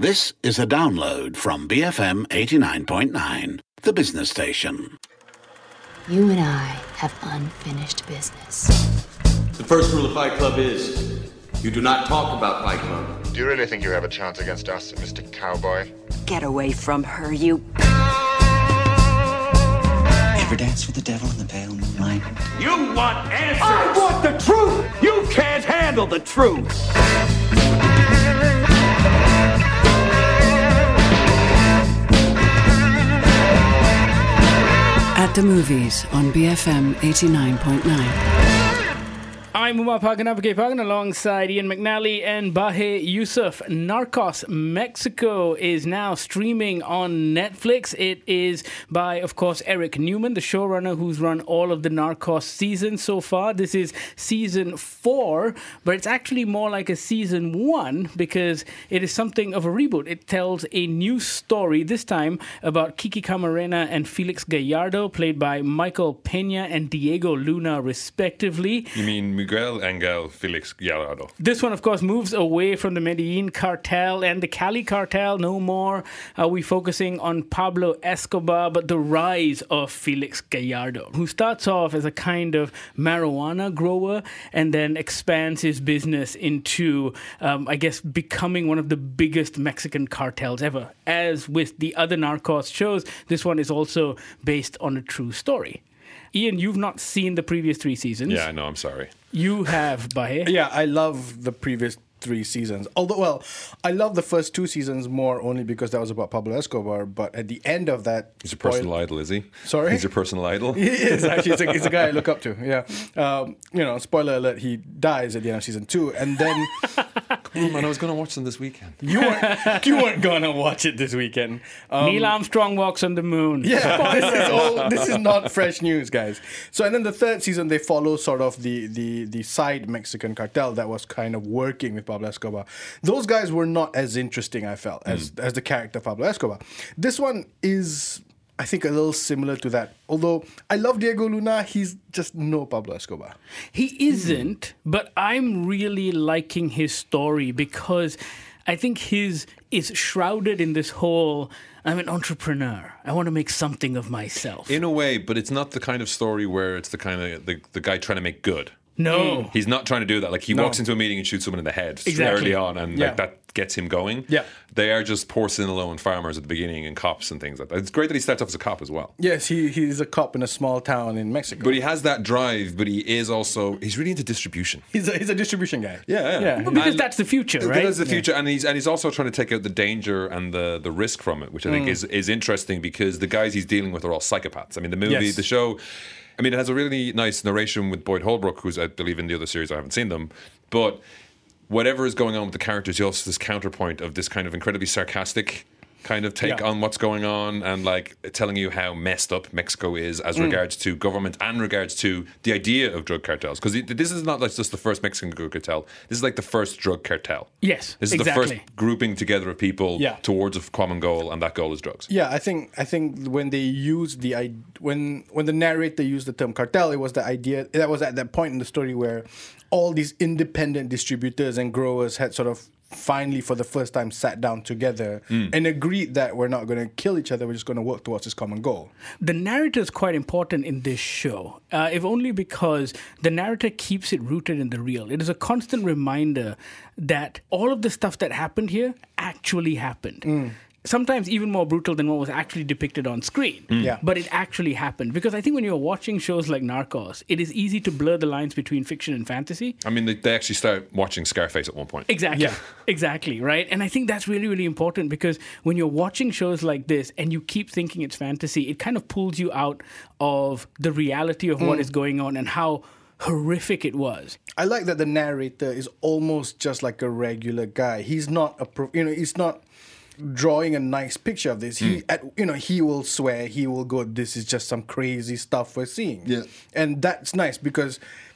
This is a download from BFM 89.9, the business station. You and I have unfinished business. The first rule of Fight Club is you do not talk about Fight Club. Do you really think you have a chance against us, Mr. Cowboy? Get away from her, you... Ever dance with the devil in the pale moonlight? You want answers! I want the truth! You can't handle the truth! At the movies on BFM 89.9. I'm Umar Pagan alongside Ian McNally and Bahe Yusuf. Narcos Mexico is now streaming on Netflix. It is by, of course, Eric Newman, the showrunner who's run all of the Narcos seasons so far. This is season 4, but it's actually more like a season 1 because it is something of a reboot. It tells a new story, this time about Kiki Camarena and Felix Gallardo, played by Michael Pena and Diego Luna, respectively. You mean Miguel Angel Felix Gallardo? This one, of course, moves away from the Medellin cartel and the Cali cartel. No more are we focusing on Pablo Escobar, but the rise of Felix Gallardo, who starts off as a kind of marijuana grower and then expands his business into, becoming one of the biggest Mexican cartels ever. As with the other Narcos shows, this one is also based on a true story. Ian, you've not seen the previous 3 seasons. Yeah, no, I'm sorry. You have, Bahe. Yeah, I love the previous 3 seasons. Although, I love the first 2 seasons more only because that was about Pablo Escobar. But at the end of that... He's your personal idol, is he? Sorry? He's your personal idol? He is, actually. He's a guy I look up to, yeah. Spoiler alert, he dies at the end of season 2. And then... Come on, man, I was going to watch them this weekend. You weren't going to watch it this weekend. Neil Armstrong walks on the moon. Yeah, this is not fresh news, guys. So, and then the 3rd season, they follow sort of the side Mexican cartel that was kind of working with Pablo Escobar. Those guys were not as interesting, I felt, as the character Pablo Escobar. This one is, I think, a little similar to that. Although I love Diego Luna, he's just no Pablo Escobar. He isn't, but I'm really liking his story because I think his is shrouded in this whole, I'm an entrepreneur. I want to make something of myself. In a way, but it's not the kind of story where it's the kind of the guy trying to make good. No. He's not trying to do that. Like, he walks into a meeting and shoots someone in the head early on, and like that gets him going. Yeah. They are just poor Sinaloan farmers at the beginning and cops and things like that. It's great that he starts off as a cop as well. Yes, he's a cop in a small town in Mexico. But he has that drive, but he is also, he's really into distribution. He's a distribution guy. Yeah. Well, because that's the future, right? That's the future, and he's also trying to take out the danger and the risk from it, which I think is interesting because the guys he's dealing with are all psychopaths. I mean, the movie, the show... I mean, it has a really nice narration with Boyd Holbrook, who's, I believe, in the other series. I haven't seen them. But whatever is going on with the characters, you also have this counterpoint of this kind of incredibly sarcastic kind of take on what's going on and like telling you how messed up Mexico is as regards to government and regards to the idea of drug cartels. Because this is not like just the first Mexican drug cartel. This is like the first drug cartel. Yes, This is the first grouping together of people towards a common goal, and that goal is drugs. Yeah, I think when they used when the narrator used the term cartel, it was the idea that was at that point in the story where all these independent distributors and growers had sort of finally for the first time sat down together and agreed that we're not going to kill each other, we're just going to work towards this common goal. The narrator is quite important in this show, if only because the narrator keeps it rooted in the real. It is a constant reminder that all of the stuff that happened here actually happened. Sometimes even more brutal than what was actually depicted on screen. But it actually happened. Because I think when you're watching shows like Narcos, it is easy to blur the lines between fiction and fantasy. I mean, they actually start watching Scarface at one point. Exactly. Exactly, right? And I think that's really, really important because when you're watching shows like this and you keep thinking it's fantasy, it kind of pulls you out of the reality of what is going on and how horrific it was. I like that the narrator is almost just like a regular guy. He's not he's not drawing a nice picture of this. He will swear, he will go, this is just some crazy stuff we're seeing. And that's nice because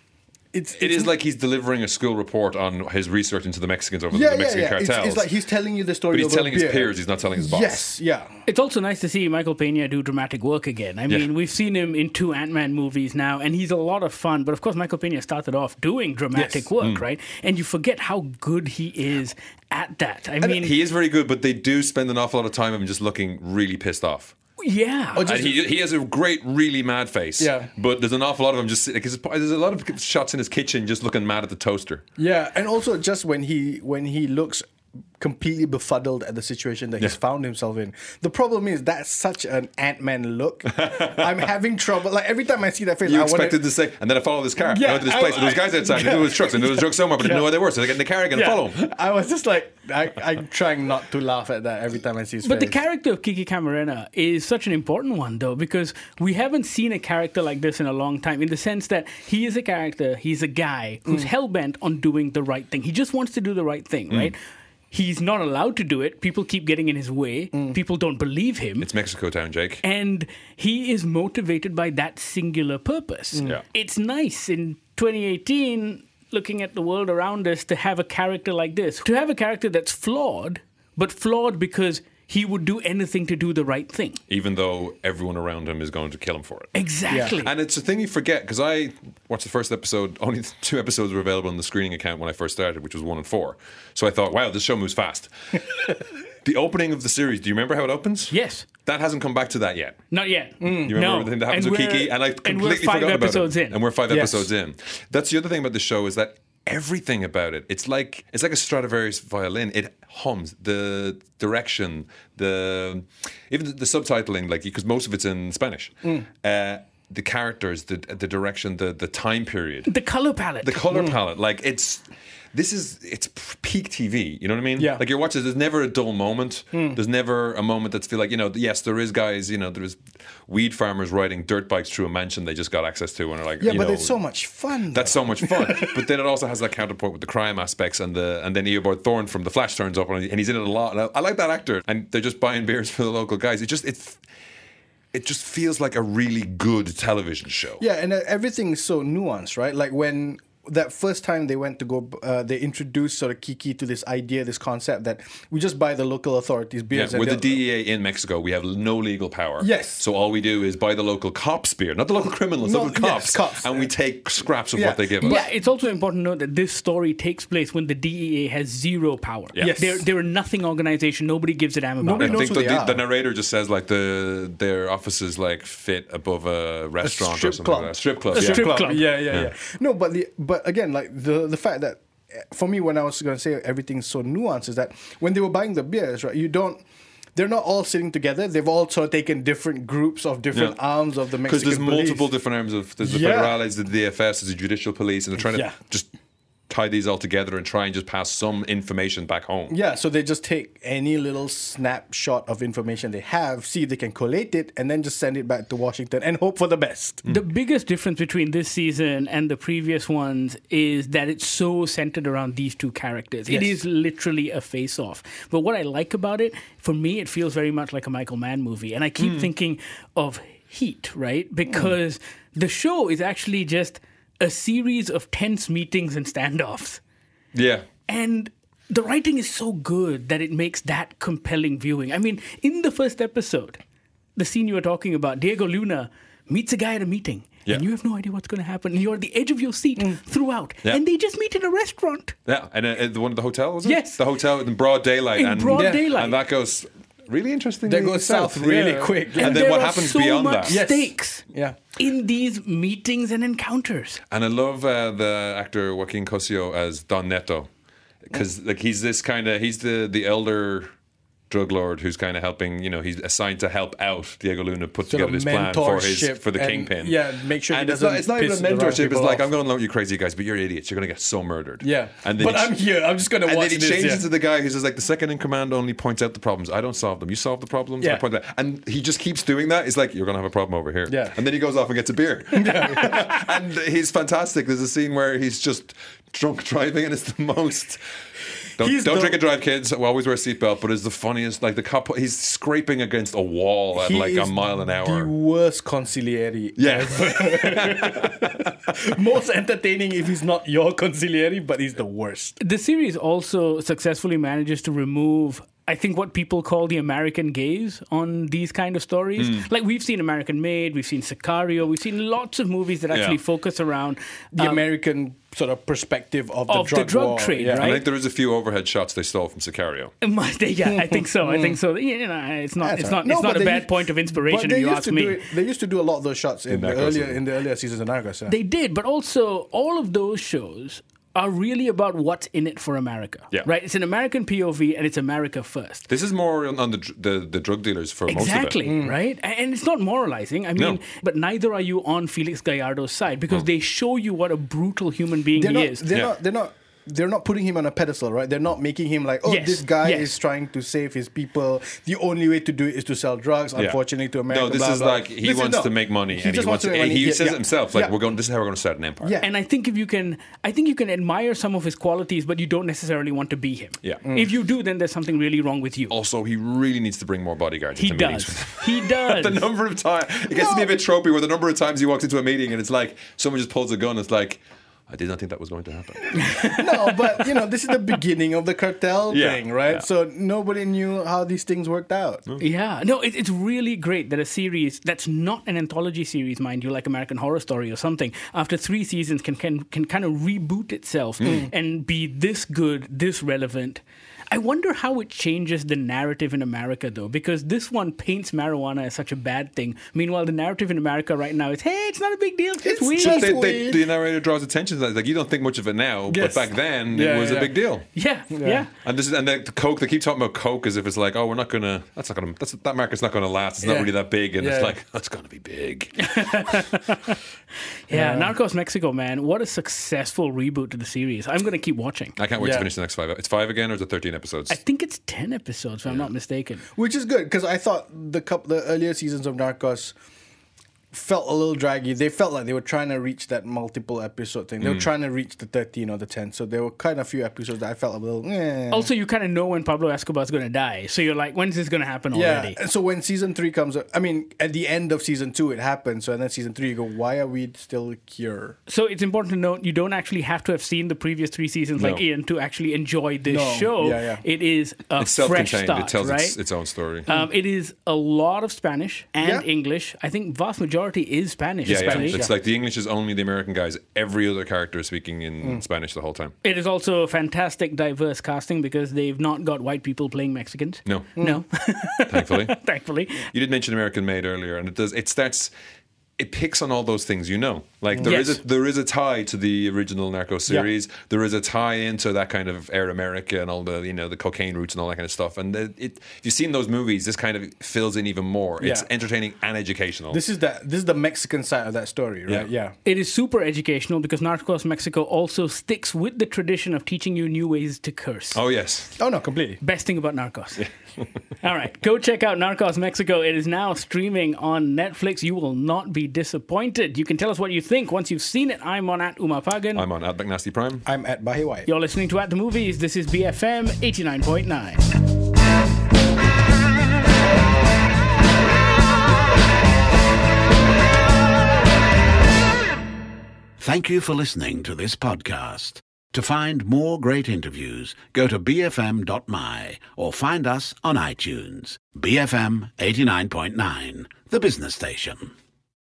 It is like he's delivering a school report on his research into the Mexicans over the Mexican cartels. It's like he's telling you the story. But he's over telling beer. his peers. He's not telling his boss. Yes, yeah. It's also nice to see Michael Pena do dramatic work again. I mean, we've seen him in 2 Ant-Man movies now, and he's a lot of fun. But of course, Michael Pena started off doing dramatic work, right? And you forget how good he is at that. I mean, he is very good, but they do spend an awful lot of time of him just looking really pissed off. Yeah. And he has a great, really mad face. Yeah. But there's an awful lot of him just... Like, there's a lot of shots in his kitchen just looking mad at the toaster. Yeah, and also just when he looks completely befuddled at the situation that he's found himself in. The problem is that's such an Ant-Man look. I'm having trouble. Like every time I see that face, You expected to say, and then I follow this car. I went to this place, and there was guys outside, and there was trucks, and there was trucks somewhere, but I didn't know where they were, so I get in the car again and follow them. I was just like, I'm trying not to laugh at that every time I see his But face. the character of Kiki Camarena is such an important one, though, because we haven't seen a character like this in a long time, in the sense that he is a character, he's a guy who's hell-bent on doing the right thing. He just wants to do the right thing, right? He's not allowed to do it. People keep getting in his way. People don't believe him. It's Mexico town, Jake. And he is motivated by that singular purpose. Yeah. It's nice in 2018, looking at the world around us, to have a character like this. To have a character that's flawed, but flawed because he would do anything to do the right thing. Even though everyone around him is going to kill him for it. Exactly. And it's a thing you forget, because I watched the first episode, only 2 episodes were available on the screening account when I first started, which was 1 and 4. So I thought, wow, this show moves fast. The opening of the series, do you remember how it opens? Yes. That hasn't come back to that yet. Not yet. You remember everything that happens with Kiki? And I completely forgot about it. And we're 5 episodes in. And we're 5 episodes in. That's the other thing about the show, is that everything about it, it's like a Stradivarius violin. It hums. The direction, even the subtitling, like, because most of it's in Spanish. The characters, the direction, the time period, the color palette, like it's peak TV. You know what I mean? Yeah. Like you're watching. There's never a dull moment. There's never a moment that's feel like, yes, there is guys. There's weed farmers riding dirt bikes through a mansion they just got access to, and are like, but it's so much fun. That's so much fun. But then it also has that counterpoint with the crime aspects, and then Eobard Thorne from The Flash turns up, and he's in it a lot. And I like that actor, and they're just buying beers for the local guys. It just feels like a really good television show. Yeah, and everything is so nuanced, right? Like when that first time they went to go, they introduced sort of Kiki to this idea, this concept that we just buy the local authorities beers. Yeah, with the DEA in Mexico, we have no legal power. Yes. So all we do is buy the local cops beer, not the local criminals, local cops. And we take scraps of what they give us. Yeah, it's also important to note that this story takes place when the DEA has zero power. Yeah. Yes. They're a nothing organization. Nobody gives a damn about Nobody it. knows I think who they are. the narrator just says like their offices like fit above a restaurant or something like that. Strip club. A Yeah. strip club. Yeah. No, but again, like the fact that for me, when I was going to say everything's so nuanced, is that when they were buying the beers, right? They're not all sitting together. They've all sort of taken different groups of different arms of the Mexican Because there's police. multiple different arms of there's the Federales, the DFS, there's the judicial police, and they're trying to just tie these all together and try and just pass some information back home. Yeah, so they just take any little snapshot of information they have, see if they can collate it, and then just send it back to Washington and hope for the best. The biggest difference between this season and the previous ones is that it's so centered around these two characters. Yes. It is literally a face-off. But what I like about it, for me, it feels very much like a Michael Mann movie. And I keep thinking of Heat, right? Because the show is actually just a series of tense meetings and standoffs. Yeah. And the writing is so good that it makes that compelling viewing. I mean, in the first episode, the scene you were talking about, Diego Luna meets a guy at a meeting. Yeah. And you have no idea what's going to happen. And you're at the edge of your seat throughout. Yeah. And they just meet in a restaurant. Yeah, and the one at the hotel, was it? Yes. The hotel in broad daylight. In broad daylight. And that goes really interesting. That goes south really quick. And then there what are happens so beyond much that? stakes Yeah. in these meetings and encounters. And I love the actor Joaquin Cosio as Don Neto, because like he's the elder drug lord who's kind of helping. He's assigned to help out Diego Luna put Sort together of this plan mentorship for the and, kingpin. yeah, make sure he and doesn't it's not even a piss the wrong mentorship. It's people like, off. I'm going to loan you crazy guys, but you're idiots. You're going to get so murdered. Yeah. And then but I'm here. I'm just going to and watch then he this. changes Yeah. to the guy who says like the second in command only points out the problems. I don't solve them. You solve the problems. Yeah. I point out. And he just keeps doing that. He's like, you're going to have a problem over here. Yeah. And then he goes off and gets a beer. And he's fantastic. There's a scene where he's just drunk driving, and it's the most Don't drink and drive, kids. We always wear a seatbelt. But it's the funniest. Like the cop, he's scraping against a wall at like a mile an hour. The worst consigliere. Yeah. Most entertaining if he's not your consigliere, but he's the worst. The series also successfully manages to remove, I think, what people call the American gaze on these kind of stories. Like, we've seen American Made, we've seen Sicario, we've seen lots of movies that actually focus around the American sort of perspective of the drug war. trade, right? I think there is a few overhead shots they stole from Sicario. Yeah, I think so. You know, it's not a bad point of inspiration if you ask me. They used to do a lot of those shots in the earlier seasons of Narcos. Yeah. They did, but also all of those shows are really about what's in it for America. Yeah. Right? It's an American POV and it's America first. This is more on the drug dealers for most of it. Exactly, right? And it's not moralizing. I mean, but neither are you on Felix Gallardo's side because they show you what a brutal human being he is. They're not putting him on a pedestal, right? They're not making him like, this guy is trying to save his people. The only way to do it is to sell drugs, unfortunately, to America. No, this is like, he wants to make money. He and just wants to make money. He says it himself, like, this is how we're going to start an empire. Yeah. And I think you can admire some of his qualities, but you don't necessarily want to be him. Yeah. If you do, then there's something really wrong with you. Also, he really needs to bring more bodyguards He into meetings with him. He does. The number of times, it gets to be a bit tropey where the number of times he walks into a meeting and it's like, someone just pulls a gun, it's like, I did not think that was going to happen. No, but this is the beginning of the cartel thing, right? Yeah. So nobody knew how these things worked out. Yeah, no, it's really great that a series that's not an anthology series, mind you, like American Horror Story or something, after 3 seasons can kind of reboot itself and be this good, this relevant. I wonder how it changes the narrative in America, though, because this one paints marijuana as such a bad thing. Meanwhile, the narrative in America right now is, hey, it's not a big deal. It's weed. The narrator draws attention to that. Like, you don't think much of it now, but back then it was a big deal. Yeah. And the Coke, they keep talking about Coke as if it's like, oh, that market's not going to last. It's not really that big. And it's like, that's going to be big. Narcos Mexico, man. What a successful reboot to the series. I'm going to keep watching. I can't wait to finish the next 5. It's 5 again, or is it 13 episodes? I think it's 10 episodes, if I'm not mistaken. Which is good, because I thought the earlier seasons of Narcos felt a little draggy. They felt like they were trying to reach that multiple episode thing. They were trying to reach the 13 or the 10. So there were kind of a few episodes that I felt a little... Also, you kind of know when Pablo Escobar's going to die. So you're like, when's this going to happen already? Yeah, so when season 3 comes up... I mean, at the end of season 2, it happens. So and then season 3, you go, why are we still here? So it's important to note, you don't actually have to have seen the previous 3 seasons like Ian to actually enjoy this show. It is it's fresh start, it tells right? its own story. It is a lot of Spanish and English. I think vast majority is Spanish. It's like the English is only the American guys. Every other character is speaking in Spanish the whole time. It is also fantastic, diverse casting because they've not got white people playing Mexicans. No. Thankfully. You did mention American Made earlier, and it picks on all those things, Like there is a tie to the original Narcos series. There is a tie into that kind of Air America and all the the cocaine routes and all that kind of stuff. And if you've seen those movies, this kind of fills in even more. It's entertaining and educational. This is the Mexican side of that story, right? Yeah. It is super educational because Narcos Mexico also sticks with the tradition of teaching you new ways to curse. Oh yes. Oh no, completely. Best thing about Narcos. All right, go check out Narcos Mexico. It is now streaming on Netflix. You will not be disappointed. You can tell us what you think once you've seen it. I'm on at Umar Pagan. I'm on at McNasty Prime. I'm at Bahi White. You're listening to At the Movies. This is BFM 89.9. Thank you for listening to this podcast. To find more great interviews, go to bfm.my or find us on iTunes. BFM 89.9, the business station.